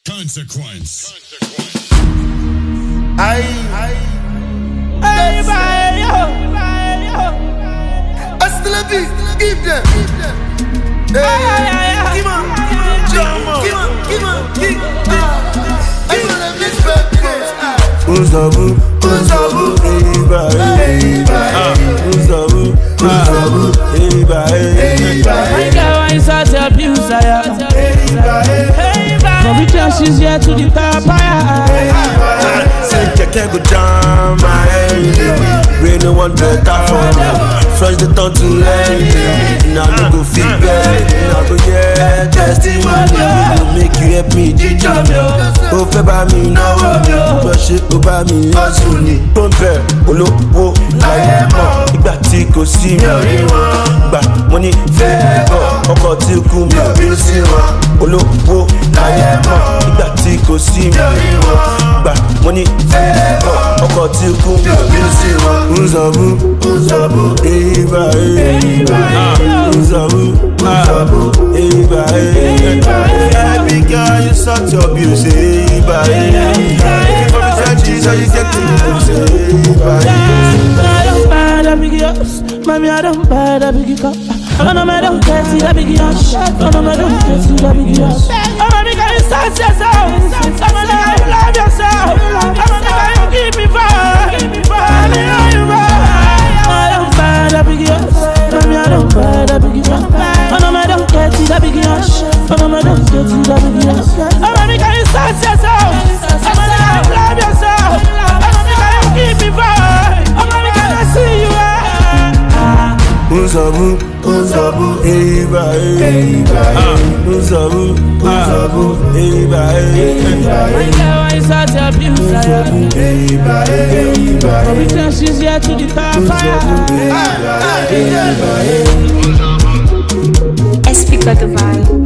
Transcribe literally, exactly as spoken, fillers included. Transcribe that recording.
Consequence. Aye, aye, hey, bye, yo, bye, yo. I still a beat, give them. Hey, give on, give on, give on, give on, give on. I still a miss birthday. Uzabu, Uzabu, hey, bye, hey, bye. Uzabu, Uzabu, hey, bye, hey, bye. My girl, I saw the abuse, I am. Hey, bye, hey, bye. For because she's here to the papaya. Say, I can't go down my head. Really want better for me. Fresh the tongue to end. Now I go feel bad. Now go yeah, testimony. Will make you help me, ginger me. Oh, feba me now. Brush it over me, hustle me. Don't bear, olówó, láyé mọ̀. Ìgbà tí kò sí mi ò rí wọn. Gbà mo ní fẹ́ bọ̀. Ọkọ̀ tí kú mi ò bí sí wọn. Olówó, láyé mọ̀. Ìgbà tí kò sí mi ò rí wọn. Gbà mo ní fẹ́ bọ̀. Ọkọ̀ tí kú mi ò bí sí wọn. Uzabu, Uzabu, Eva, Eva, Uzabu, Uzabu, Eva, Eva. Happy girl, you such your abuse, Eva, Eva. From the trenches, how you get to the Eva, Eva. I don't buy that big house, mommy, I don't buy that big car. I know I don't get to that big house. I know I don't get to that big house. I'm a nigga, you start yourself. I'm a nigga, you love yourself. I'm a nigga, you give me vibe. I know you vibe. I don't buy that big house, mommy, I don't buy that big car. I know I don't get to that big house. I know I don't get to that big house. I'm a nigga, you start yourself. I'm a nigga, you love yourself. I'm a nigga, you give me vibe. I'm a nigga, I see you. Uzabu, Uzabu, Eva, Eva, Uzabu, Uzabu, Eva, Eva. My girl, I saw the abuse, I am. Eva, Eva, For because she's here to the papaya. S P got the vibe.